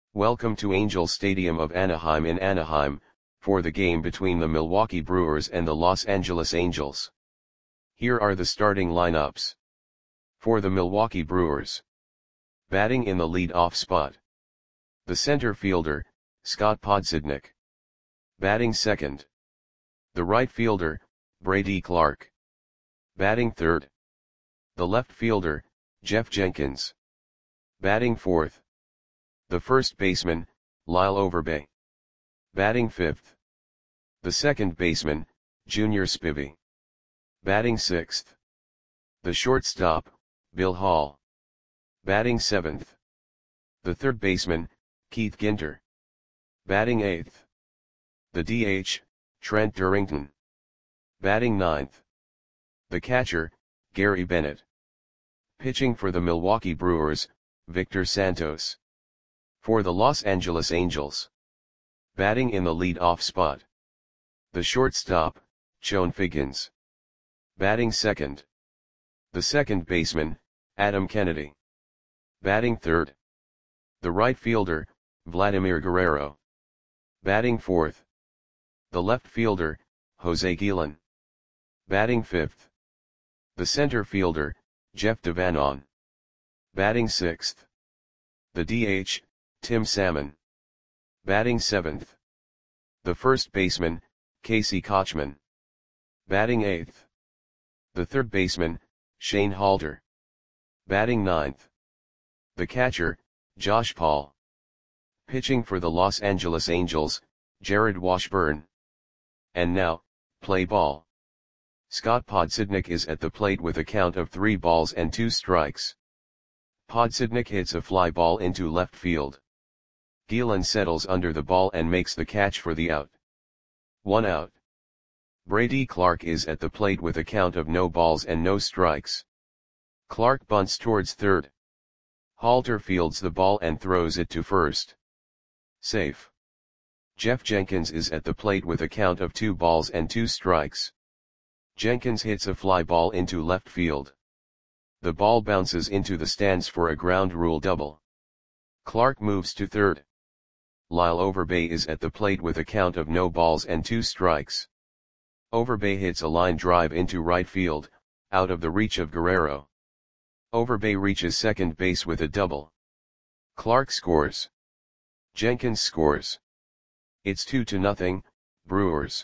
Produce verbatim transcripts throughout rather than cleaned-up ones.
Welcome to Angels Stadium of Anaheim in Anaheim, for the game between the Milwaukee Brewers and the Los Angeles Angels. Here are the starting lineups. For the Milwaukee Brewers. Batting in the lead-off spot. The center fielder, Scott Podsednik. Batting second. The right fielder, Brady Clark. Batting third. The left fielder, Jeff Jenkins. Batting fourth. The first baseman, Lyle Overbay. Batting fifth. The second baseman, Junior Spivey. Batting sixth. The shortstop, Bill Hall. Batting seventh. The third baseman, Keith Ginter. Batting eighth. The D H, Trent Durrington. Batting ninth. The catcher, Gary Bennett. Pitching for the Milwaukee Brewers, Victor Santos. For the Los Angeles Angels. Batting in the lead-off spot. The shortstop, Chone Figgins. Batting second. The second baseman, Adam Kennedy. Batting third. The right fielder, Vladimir Guerrero. Batting fourth. The left fielder, Jose Guillen. Batting fifth. The center fielder, Jeff Devanon. Batting sixth. The D H, Tim Salmon. Batting seventh. The first baseman, Casey Kochman. Batting eighth. The third baseman, Shane Halter. Batting ninth. The catcher, Josh Paul. Pitching for the Los Angeles Angels, Jared Washburn. And now, play ball. Scott Podsednik is at the plate with a count of three balls and two strikes. Podsednik hits a fly ball into left field. Guillen settles under the ball and makes the catch for the out. One out. Brady Clark is at the plate with a count of no balls and no strikes. Clark bunts towards third. Halter fields the ball and throws it to first. Safe. Jeff Jenkins is at the plate with a count of two balls and two strikes. Jenkins hits a fly ball into left field. The ball bounces into the stands for a ground rule double. Clark moves to third. Lyle Overbay is at the plate with a count of no balls and two strikes. Overbay hits a line drive into right field, out of the reach of Guerrero. Overbay reaches second base with a double. Clark scores. Jenkins scores. It's two to nothing, Brewers.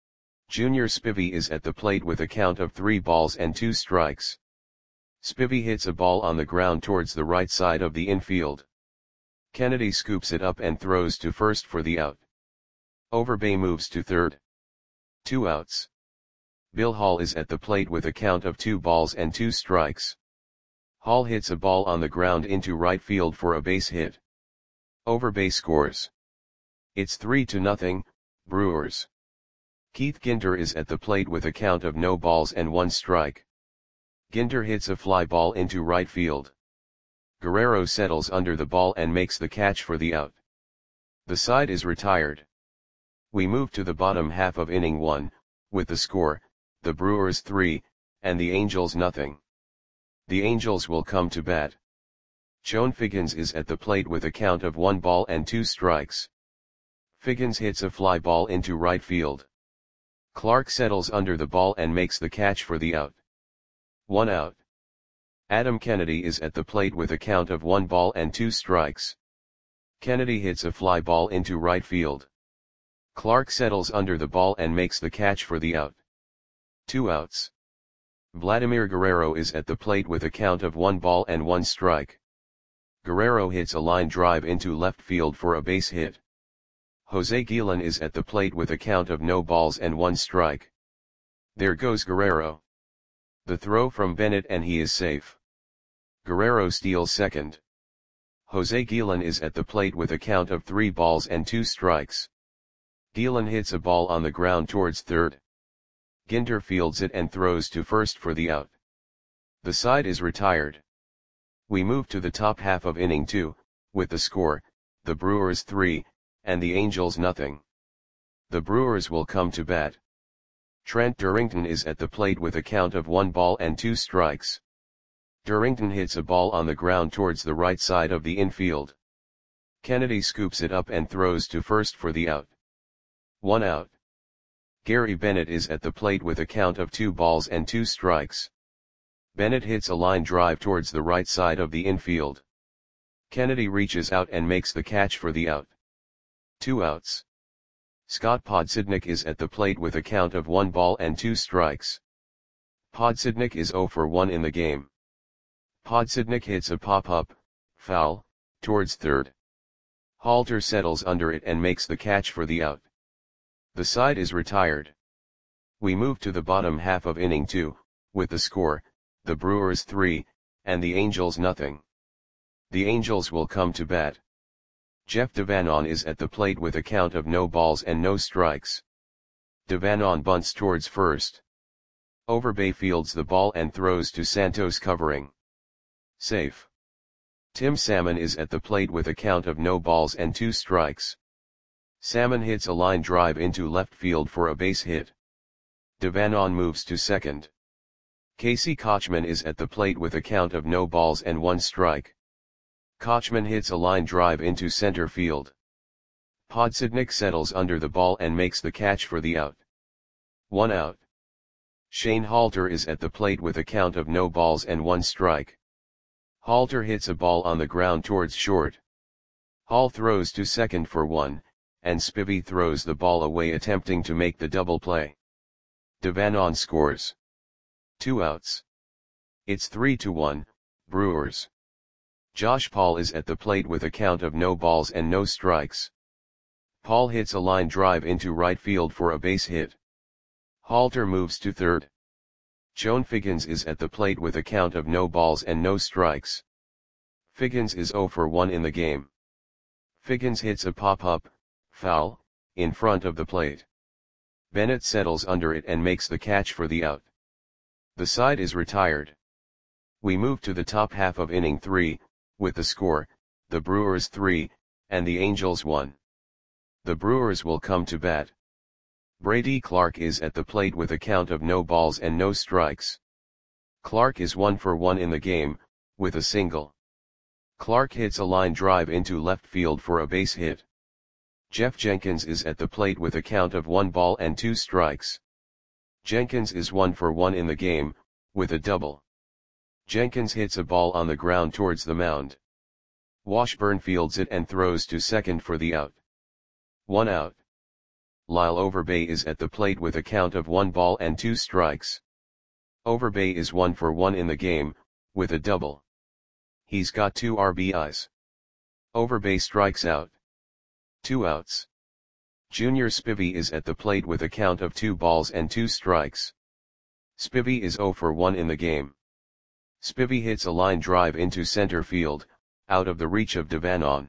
Junior Spivey is at the plate with a count of three balls and two strikes. Spivey hits a ball on the ground towards the right side of the infield. Kennedy scoops it up and throws to first for the out. Overbay moves to third. Two outs. Bill Hall is at the plate with a count of two balls and two strikes. Hall hits a ball on the ground into right field for a base hit. Overbay scores. It's three to nothing, Brewers. Keith Ginter is at the plate with a count of no balls and one strike. Ginter hits a fly ball into right field. Guerrero settles under the ball and makes the catch for the out. The side is retired. We move to the bottom half of inning one, with the score, the Brewers three, and the Angels nothing. The Angels will come to bat. Chone Figgins is at the plate with a count of one ball and two strikes. Figgins hits a fly ball into right field. Clark settles under the ball and makes the catch for the out. One out. Adam Kennedy is at the plate with a count of one ball and two strikes. Kennedy hits a fly ball into right field. Clark settles under the ball and makes the catch for the out. Two outs. Vladimir Guerrero is at the plate with a count of one ball and one strike. Guerrero hits a line drive into left field for a base hit. Jose Guillen is at the plate with a count of no balls and one strike. There goes Guerrero. The throw from Bennett and he is safe. Guerrero steals second. Jose Guillen is at the plate with a count of three balls and two strikes. Guillen hits a ball on the ground towards third. Ginter fields it and throws to first for the out. The side is retired. We move to the top half of inning two, with the score, the Brewers three, and the Angels nothing. The Brewers will come to bat. Trent Durrington is at the plate with a count of one ball and two strikes. Durrington hits a ball on the ground towards the right side of the infield. Kennedy scoops it up and throws to first for the out. One out. Gary Bennett is at the plate with a count of two balls and two strikes. Bennett hits a line drive towards the right side of the infield. Kennedy reaches out and makes the catch for the out. Two outs. Scott Podsednik is at the plate with a count of one ball and two strikes. Podsednik is zero for one in the game. Podsednik hits a pop-up, foul, towards third. Halter settles under it and makes the catch for the out. The side is retired. We move to the bottom half of inning two, with the score, the Brewers three, and the Angels nothing. The Angels will come to bat. Jeff Devanon is at the plate with a count of no balls and no strikes. Devanon bunts towards first. Overbay fields the ball and throws to Santos covering. Safe. Tim Salmon is at the plate with a count of no balls and two strikes. Salmon hits a line drive into left field for a base hit. Devanon moves to second. Casey Kochman is at the plate with a count of no balls and one strike. Kochman hits a line drive into center field. Podsednik settles under the ball and makes the catch for the out. One out. Shane Halter is at the plate with a count of no balls and one strike. Halter hits a ball on the ground towards short. Hall throws to second for one, and Spivey throws the ball away attempting to make the double play. Devanon scores. Two outs. It's three to one, Brewers. Josh Paul is at the plate with a count of no balls and no strikes. Paul hits a line drive into right field for a base hit. Halter moves to third. Joan Figgins is at the plate with a count of no balls and no strikes. Figgins is zero for one in the game. Figgins hits a pop-up, foul, in front of the plate. Bennett settles under it and makes the catch for the out. The side is retired. We move to the top half of inning three, with the score, the Brewers three, and the Angels one. The Brewers will come to bat. Brady Clark is at the plate with a count of no balls and no strikes. Clark is one for one in the game, with a single. Clark hits a line drive into left field for a base hit. Jeff Jenkins is at the plate with a count of one ball and two strikes. Jenkins is one for one in the game, with a double. Jenkins hits a ball on the ground towards the mound. Washburn fields it and throws to second for the out. One out. Lyle Overbay is at the plate with a count of one ball and two strikes. Overbay is one for one in the game, with a double. He's got two R B Is. Overbay strikes out. Two outs. Junior Spivey is at the plate with a count of two balls and two strikes. Spivey is zero for one in the game. Spivey hits a line drive into center field, out of the reach of Devanon.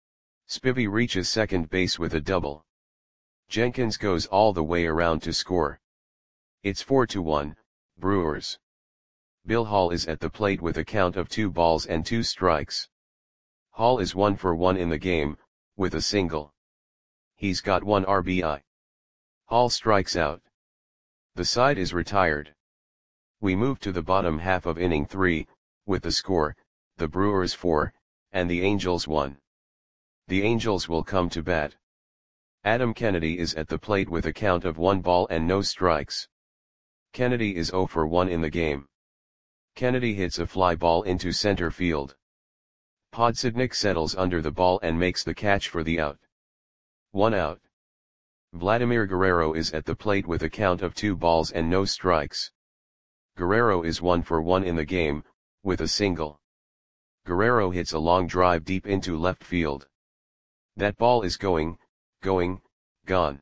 Spivey reaches second base with a double. Jenkins goes all the way around to score. It's four to one, Brewers. Bill Hall is at the plate with a count of two balls and two strikes. Hall is one for one in the game, with a single. He's got one R B I. Hall strikes out. The side is retired. We move to the bottom half of inning three, with the score, the Brewers four, and the Angels one. The Angels will come to bat. Adam Kennedy is at the plate with a count of one ball and no strikes. Kennedy is zero for one in the game. Kennedy hits a fly ball into center field. Podsednik settles under the ball and makes the catch for the out. One out. Vladimir Guerrero is at the plate with a count of two balls and no strikes. Guerrero is one for one in the game, with a single. Guerrero hits a long drive deep into left field. That ball is going, going, gone.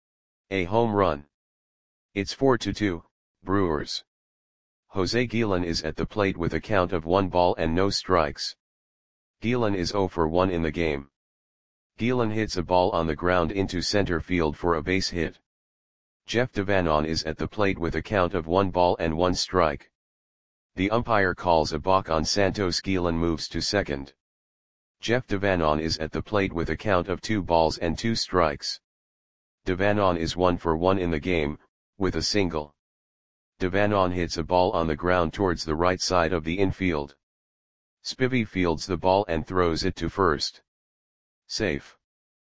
A home run. It's four to two, Brewers. Jose Guillen is at the plate with a count of one ball and no strikes. Guillen is zero for one in the game. Guillen hits a ball on the ground into center field for a base hit. Jeff Devanon is at the plate with a count of one ball and one strike. The umpire calls a balk on Santos. Guillen moves to second. Jeff Devanon is at the plate with a count of two balls and two strikes. Devanon is one for one in the game, with a single. Devanon hits a ball on the ground towards the right side of the infield. Spivey fields the ball and throws it to first. Safe.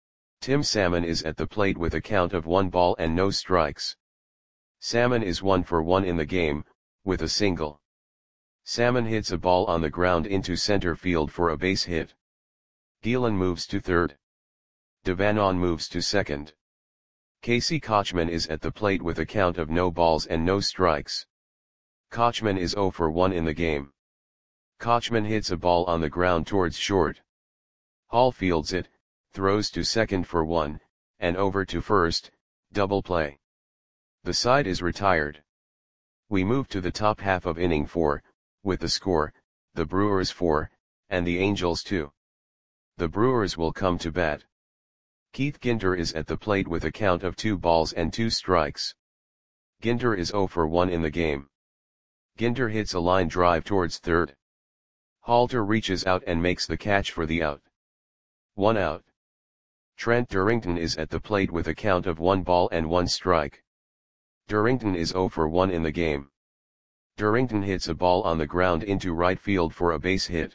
Tim Salmon is at the plate with a count of one ball and no strikes. Salmon is one for one in the game, with a single. Salmon hits a ball on the ground into center field for a base hit. Gielan moves to third. Devanon moves to second. Casey Kochman is at the plate with a count of no balls and no strikes. Kochman is zero for one in the game. Kochman hits a ball on the ground towards short. Hall fields it, throws to second for one, and over to first, double play. The side is retired. We move to the top half of inning four, with the score, the Brewers four, and the Angels two. The Brewers will come to bat. Keith Ginter is at the plate with a count of two balls and two strikes. Ginter is zero for one in the game. Ginter hits a line drive towards third. Halter reaches out and makes the catch for the out. One out. Trent Durrington is at the plate with a count of one ball and one strike. Durrington is zero for one in the game. Durrington hits a ball on the ground into right field for a base hit.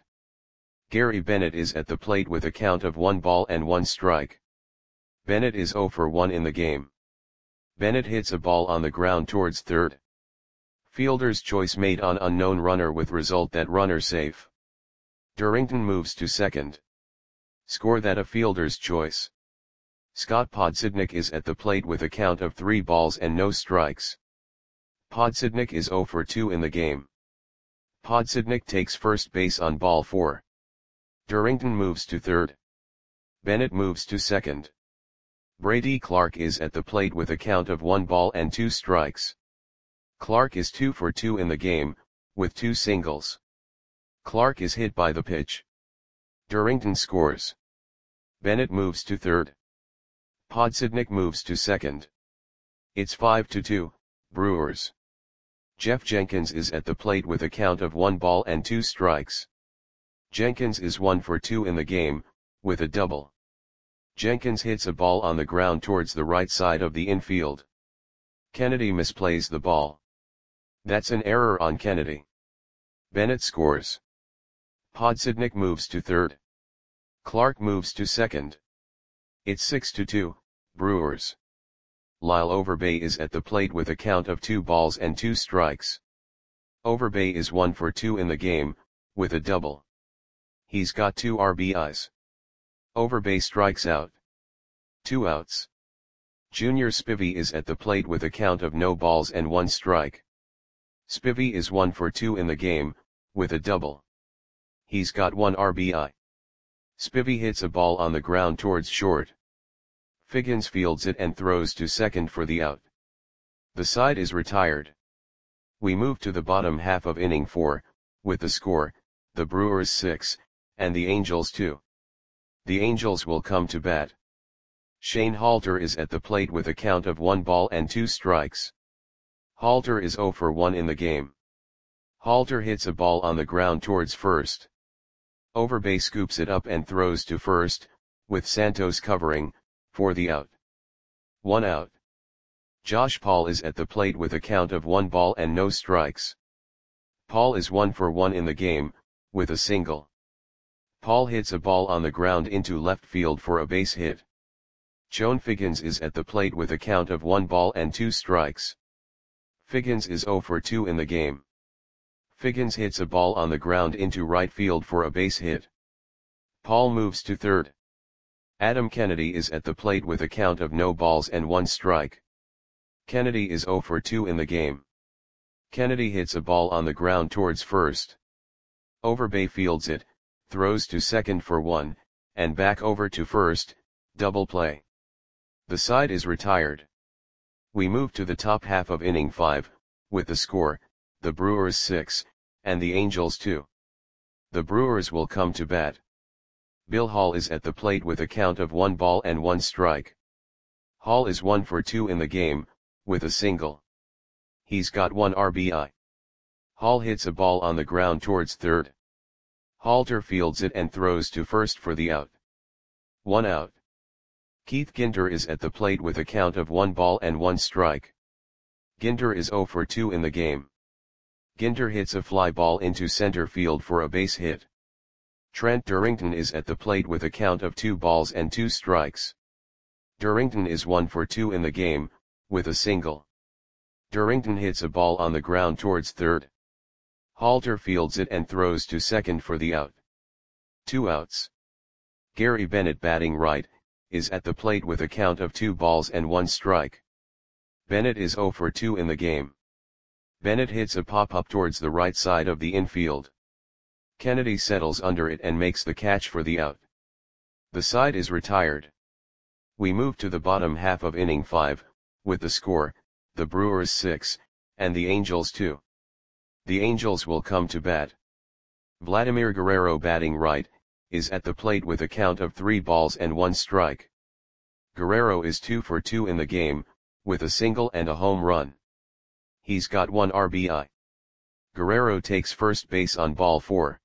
Gary Bennett is at the plate with a count of one ball and one strike. Bennett is zero for one in the game. Bennett hits a ball on the ground towards third. Fielder's choice made on unknown runner with result that runner safe. Durrington moves to second. Score that a fielder's choice. Scott Podsednik is at the plate with a count of three balls and no strikes. Podsednik is zero for two in the game. Podsednik takes first base on ball four. Durrington moves to third. Bennett moves to second. Brady Clark is at the plate with a count of one ball and two strikes. Clark is two for two in the game, with two singles. Clark is hit by the pitch. Durrington scores. Bennett moves to third. Podsednik moves to second. It's five to two, Brewers. Jeff Jenkins is at the plate with a count of one ball and two strikes. Jenkins is one for two in the game, with a double. Jenkins hits a ball on the ground towards the right side of the infield. Kennedy misplays the ball. That's an error on Kennedy. Bennett scores. Podsednik moves to third. Clark moves to second. It's six to two, Brewers. Lyle Overbay is at the plate with a count of two balls and two strikes. Overbay is one for two in the game, with a double. He's got two R B Is. Overbay strikes out. Two outs. Junior Spivey is at the plate with a count of no balls and one strike. Spivey is one for two in the game, with a double. He's got one R B I. Spivey hits a ball on the ground towards short. Figgins fields it and throws to second for the out. The side is retired. We move to the bottom half of inning four, with the score, the Brewers six, and the Angels two. The Angels will come to bat. Shane Halter is at the plate with a count of one ball and two strikes. Halter is zero for one in the game. Halter hits a ball on the ground towards first. Overbay scoops it up and throws to first, with Santos covering, for the out. One out. Josh Paul is at the plate with a count of one ball and no strikes. Paul is one for one in the game, with a single. Paul hits a ball on the ground into left field for a base hit. Joan Figgins is at the plate with a count of one ball and two strikes. Figgins is zero for two in the game. Figgins hits a ball on the ground into right field for a base hit. Paul moves to third. Adam Kennedy is at the plate with a count of no balls and one strike. Kennedy is zero for two in the game. Kennedy hits a ball on the ground towards first. Overbay fields it, throws to second for one, and back over to first, double play. The side is retired. We move to the top half of inning five, with the score, the Brewers six, and the Angels two. The Brewers will come to bat. Bill Hall is at the plate with a count of one ball and one strike. Hall is one for two in the game, with a single. He's got one R B I. Hall hits a ball on the ground towards third. Halter fields it and throws to first for the out. One out. Keith Ginter is at the plate with a count of one ball and one strike. Ginter is zero for two in the game. Ginter hits a fly ball into center field for a base hit. Trent Durrington is at the plate with a count of two balls and two strikes. Durrington is one for two in the game, with a single. Durrington hits a ball on the ground towards third. Halter fields it and throws to second for the out. Two outs. Gary Bennett, batting right, is at the plate with a count of two balls and one strike. Bennett is zero for two in the game. Bennett hits a pop-up towards the right side of the infield. Kennedy settles under it and makes the catch for the out. The side is retired. We move to the bottom half of inning five, with the score, the Brewers six, and the Angels two. The Angels will come to bat. Vladimir Guerrero, batting right, is at the plate with a count of three balls and one strike. Guerrero is two for two in the game, with a single and a home run. He's got one R B I. Guerrero takes first base on ball four.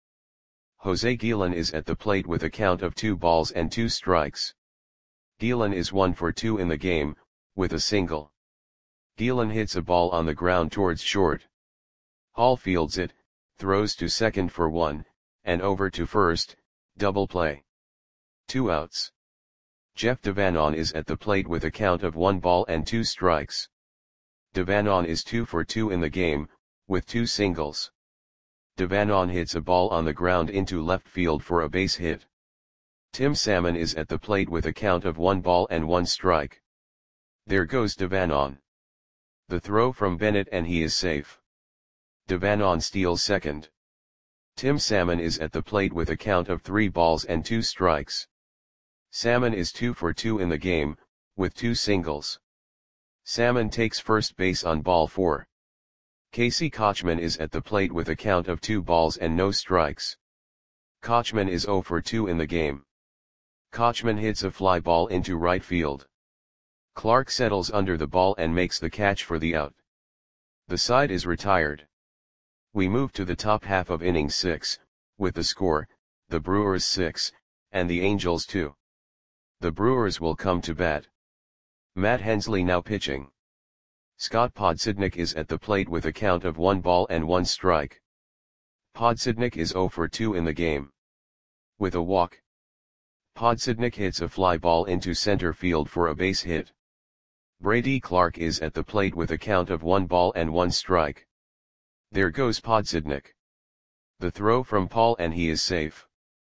Jose Guillen is at the plate with a count of two balls and two strikes. Guillen is one for two in the game, with a single. Guillen hits a ball on the ground towards short. Hall fields it, throws to second for one, and over to first, double play. Two outs. Jeff Devanon is at the plate with a count of one ball and two strikes. Devanon is two for two in the game, with two singles. Devanon hits a ball on the ground into left field for a base hit. Tim Salmon is at the plate with a count of one ball and one strike. There goes Devanon. The throw from Bennett and he is safe. Devanon steals second. Tim Salmon is at the plate with a count of three balls and two strikes. Salmon is two for two in the game, with two singles. Salmon takes first base on ball four. Casey Kochman is at the plate with a count of two balls and no strikes. Kochman is zero for two in the game. Kochman hits a fly ball into right field. Clark settles under the ball and makes the catch for the out. The side is retired. We move to the top half of inning six, with the score, the Brewers six, and the Angels two. The Brewers will come to bat. Matt Hensley now pitching. Scott Podsednik is at the plate with a count of one ball and one strike. Podsednik is zero for two in the game. With a walk. Podsednik hits a fly ball into center field for a base hit. Brady Clark is at the plate with a count of one ball and one strike. There goes Podsednik. The throw from Paul and he is safe.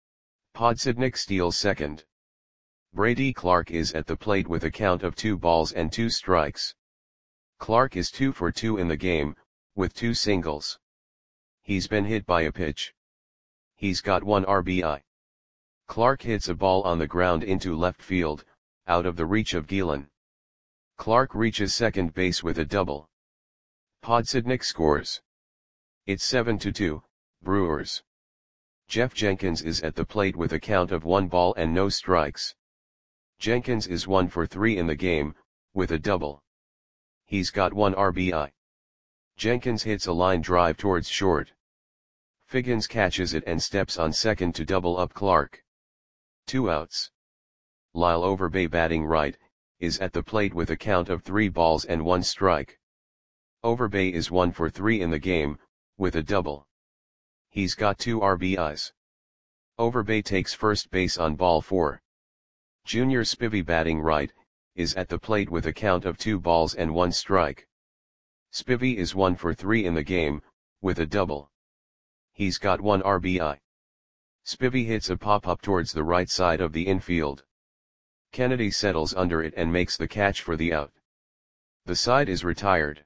Podsednik steals second. Brady Clark is at the plate with a count of two balls and two strikes. Clark is two for two in the game, with two singles. He's been hit by a pitch. He's got one R B I. Clark hits a ball on the ground into left field, out of the reach of Guillen. Clark reaches second base with a double. Podsednik scores. It's seven to two, Brewers. Jeff Jenkins is at the plate with a count of one ball and no strikes. Jenkins is one for three in the game, with a double. He's got one R B I. Jenkins hits a line drive towards short. Figgins catches it and steps on second to double up Clark. Two outs. Lyle Overbay, batting right, is at the plate with a count of three balls and one strike. Overbay is one for three in the game, with a double. He's got two R B Is. Overbay takes first base on ball four. Junior Spivey, batting right, is at the plate with a count of two balls and one strike. Spivey is one for three in the game, with a double. He's got one R B I. Spivey hits a pop-up towards the right side of the infield. Kennedy settles under it and makes the catch for the out. The side is retired.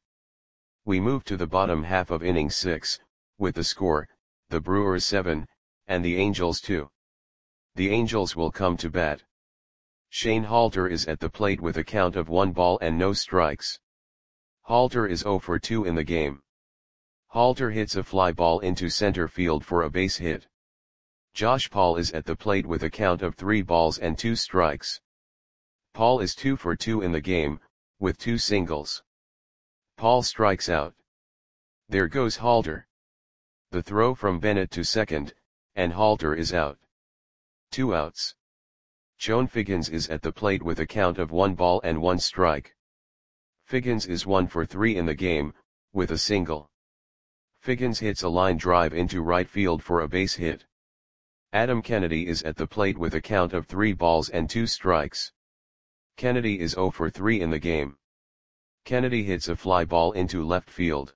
We move to the bottom half of inning six, with the score, the Brewers seven, and the Angels two. The Angels will come to bat. Shane Halter is at the plate with a count of one ball and no strikes. Halter is zero for two in the game. Halter hits a fly ball into center field for a base hit. Josh Paul is at the plate with a count of three balls and two strikes. Paul is two for two in the game, with two singles. Paul strikes out. There goes Halter. The throw from Bennett to second, and Halter is out. Two outs. Joan Figgins is at the plate with a count of one ball and one strike. Figgins is one for three in the game, with a single. Figgins hits a line drive into right field for a base hit. Adam Kennedy is at the plate with a count of three balls and two strikes. Kennedy is zero for three in the game. Kennedy hits a fly ball into left field.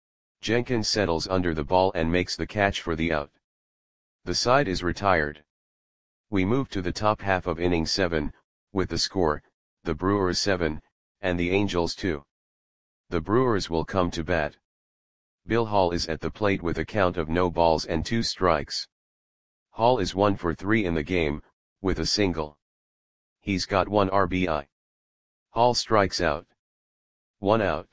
Jenkins settles under the ball and makes the catch for the out. The side is retired. We move to the top half of inning seven, with the score, the Brewers seven, and the Angels two. The Brewers will come to bat. Bill Hall is at the plate with a count of no balls and two strikes. Hall is one for three in the game, with a single. He's got one R B I. Hall strikes out. One out.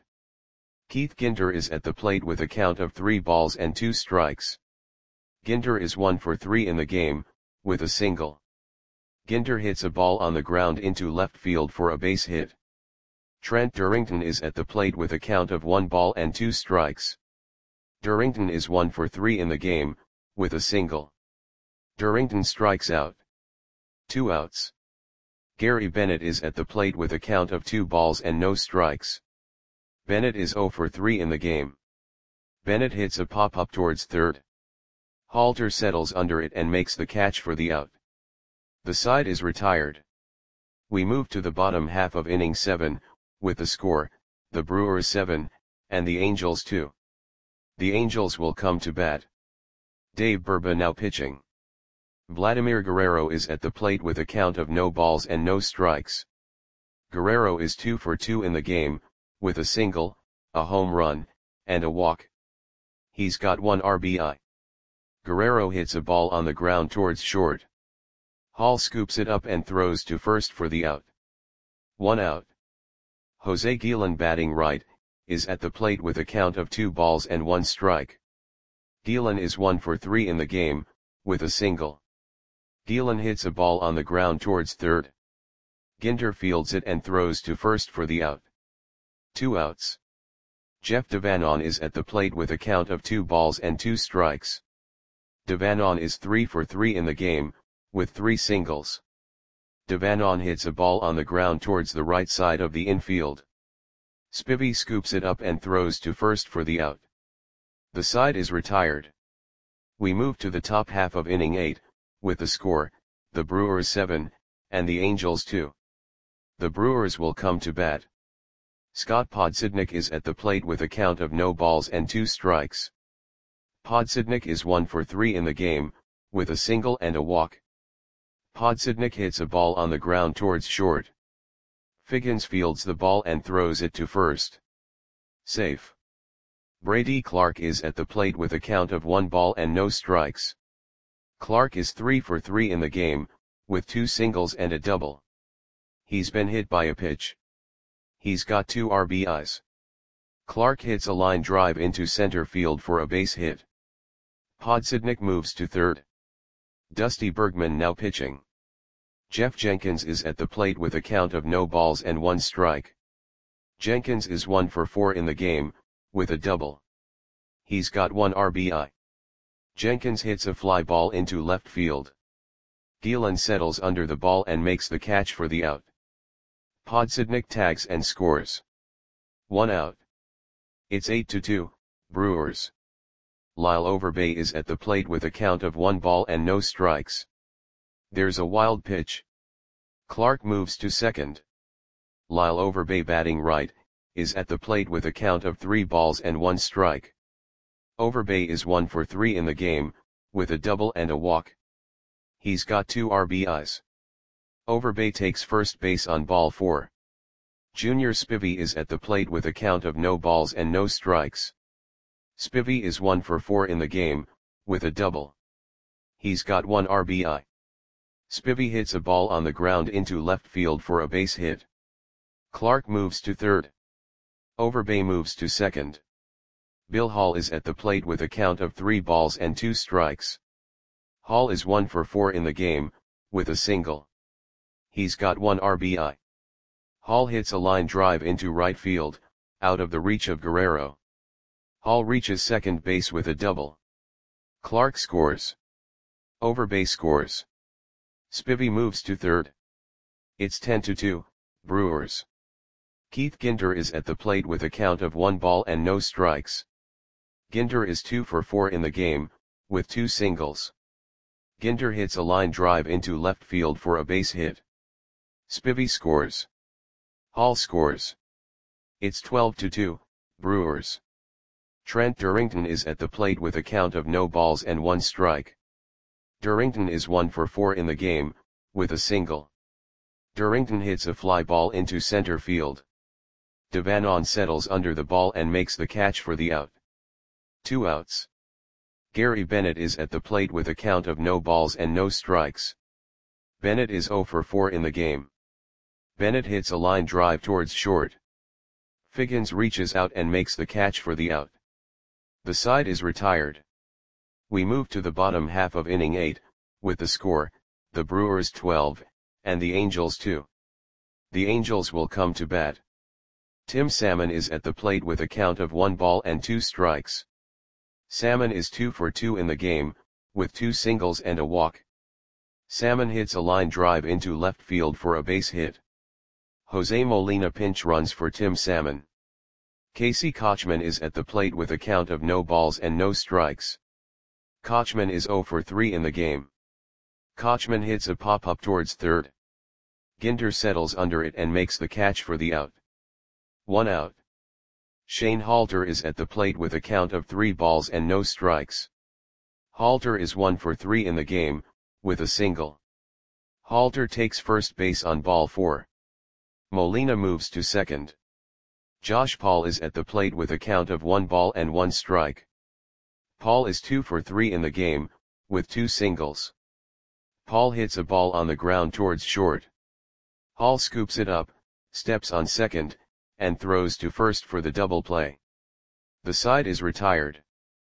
Keith Ginter is at the plate with a count of three balls and two strikes. Ginter is one for three in the game, with a single. Ginter hits a ball on the ground into left field for a base hit. Trent Durrington is at the plate with a count of one ball and two strikes. Durrington is one for three in the game, with a single. Durrington strikes out. Two outs. Gary Bennett is at the plate with a count of two balls and no strikes. Bennett is zero for three in the game. Bennett hits a pop-up towards third. Halter settles under it and makes the catch for the out. The side is retired. We move to the bottom half of inning seven, with the score, the Brewers seven, and the Angels two. The Angels will come to bat. Dave Burba now pitching. Vladimir Guerrero is at the plate with a count of no balls and no strikes. Guerrero is two for two in the game, with a single, a home run, and a walk. He's got one R B I. Guerrero hits a ball on the ground towards short. Hall scoops it up and throws to first for the out. One out. Jose Guillen, batting right, is at the plate with a count of two balls and one strike. Guillen is one for three in the game, with a single. Guillen hits a ball on the ground towards third. Ginter fields it and throws to first for the out. Two outs. Jeff Devanon is at the plate with a count of two balls and two strikes. Devanon is three for three in the game, with three singles. Devanon hits a ball on the ground towards the right side of the infield. Spivey scoops it up and throws to first for the out. The side is retired. We move to the top half of inning eight, with the score, the Brewers seven, and the Angels two. The Brewers will come to bat. Scott Podsednik is at the plate with a count of no balls and two strikes. Podsednik is one for three in the game, with a single and a walk. Podsednik hits a ball on the ground towards short. Figgins fields the ball and throws it to first. Safe. Brady Clark is at the plate with a count of one ball and no strikes. Clark is three for three in the game, with two singles and a double. He's been hit by a pitch. He's got two R B Is. Clark hits a line drive into center field for a base hit. Podsednik moves to third. Dusty Bergman now pitching. Jeff Jenkins is at the plate with a count of no balls and one strike. Jenkins is one for four in the game, with a double. He's got one R B I. Jenkins hits a fly ball into left field. Guillen settles under the ball and makes the catch for the out. Podsednik tags and scores. One out. It's eight to two, Brewers. Lyle Overbay is at the plate with a count of one ball and no strikes. There's a wild pitch. Clark moves to second. Lyle Overbay, batting right, is at the plate with a count of three balls and one strike. Overbay is one for three in the game, with a double and a walk. He's got two R B Is. Overbay takes first base on ball four. Junior Spivey is at the plate with a count of no balls and no strikes. Spivey is one for four in the game, with a double. He's got one R B I. Spivey hits a ball on the ground into left field for a base hit. Clark moves to third. Overbay moves to second. Bill Hall is at the plate with a count of three balls and two strikes. Hall is one for four in the game, with a single. He's got one R B I. Hall hits a line drive into right field, out of the reach of Guerrero. Hall reaches second base with a double. Clark scores. Overbay scores. Spivey moves to third. It's ten to two, Brewers. Keith Ginter is at the plate with a count of one ball and no strikes. Ginter is two for four in the game, with two singles. Ginter hits a line drive into left field for a base hit. Spivey scores. Hall scores. It's twelve to two, Brewers. Trent Durrington is at the plate with a count of no balls and one strike. Durrington is one for four in the game, with a single. Durrington hits a fly ball into center field. Devanon settles under the ball and makes the catch for the out. Two outs. Gary Bennett is at the plate with a count of no balls and no strikes. Bennett is zero for four in the game. Bennett hits a line drive towards short. Figgins reaches out and makes the catch for the out. The side is retired. We move to the bottom half of inning eight, with the score, the Brewers twelve, and the Angels two. The Angels will come to bat. Tim Salmon is at the plate with a count of one ball and two strikes. Salmon is two for two in the game, with two singles and a walk. Salmon hits a line drive into left field for a base hit. Jose Molina pinch runs for Tim Salmon. Casey Kotchman is at the plate with a count of no balls and no strikes. Kotchman is zero for three in the game. Kotchman hits a pop-up towards third. Ginter settles under it and makes the catch for the out. One out. Shane Halter is at the plate with a count of three balls and no strikes. Halter is one for three in the game, with a single. Halter takes first base on ball four. Molina moves to second. Josh Paul is at the plate with a count of one ball and one strike. Paul is two for three in the game, with two singles. Paul hits a ball on the ground towards short. Hall scoops it up, steps on second, and throws to first for the double play. The side is retired.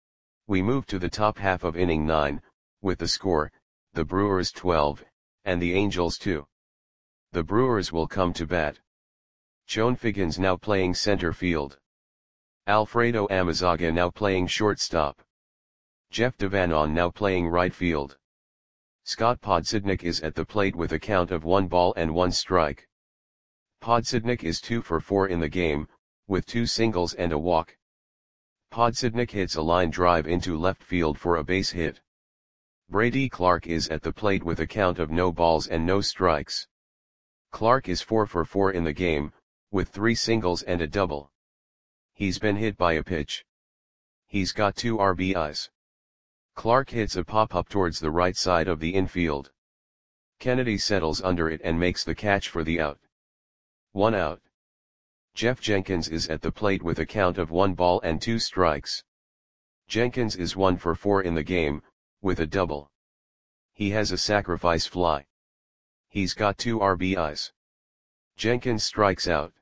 We move to the top half of inning nine, with the score, the Brewers twelve, and the Angels two. The Brewers will come to bat. Chone Figgins now playing center field. Alfredo Amezaga now playing shortstop. Jeff Devanon now playing right field. Scott Podsednik is at the plate with a count of one ball and one strike. Podsednik is two for four in the game, with two singles and a walk. Podsednik hits a line drive into left field for a base hit. Brady Clark is at the plate with a count of no balls and no strikes. Clark is four for four in the game, with three singles and a double. He's been hit by a pitch. He's got two R B Is. Clark hits a pop-up towards the right side of the infield. Kennedy settles under it and makes the catch for the out. One out. Jeff Jenkins is at the plate with a count of one ball and two strikes. Jenkins is one for four in the game, with a double. He has a sacrifice fly. He's got two R B Is. Jenkins strikes out.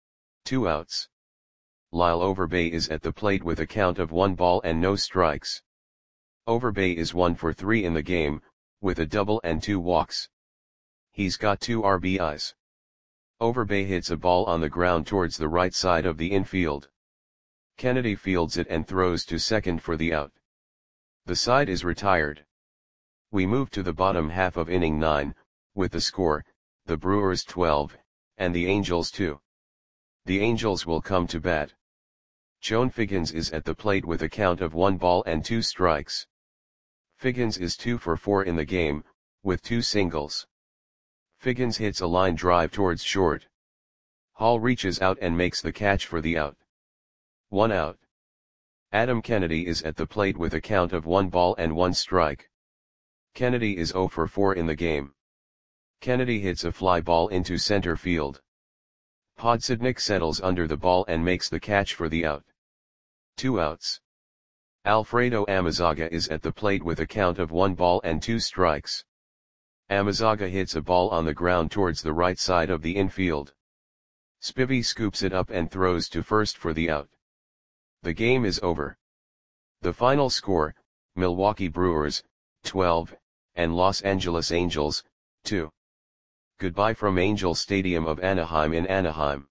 Two outs. Lyle Overbay is at the plate with a count of one ball and no strikes. Overbay is one for three in the game, with a double and two walks. He's got two R B Is. Overbay hits a ball on the ground towards the right side of the infield. Kennedy fields it and throws to second for the out. The side is retired. We move to the bottom half of inning nine, with the score, the Brewers twelve, and the Angels two. The Angels will come to bat. Chone Figgins is at the plate with a count of one ball and two strikes. Figgins is two for four in the game, with two singles. Figgins hits a line drive towards short. Hall reaches out and makes the catch for the out. One out. Adam Kennedy is at the plate with a count of one ball and one strike. Kennedy is zero for four in the game. Kennedy hits a fly ball into center field. Podsednik settles under the ball and makes the catch for the out. Two outs. Alfredo Amezaga is at the plate with a count of one ball and two strikes. Amezaga hits a ball on the ground towards the right side of the infield. Spivey scoops it up and throws to first for the out. The game is over. The final score, Milwaukee Brewers, twelve, and Los Angeles Angels, two. Goodbye from Angel Stadium of Anaheim in Anaheim.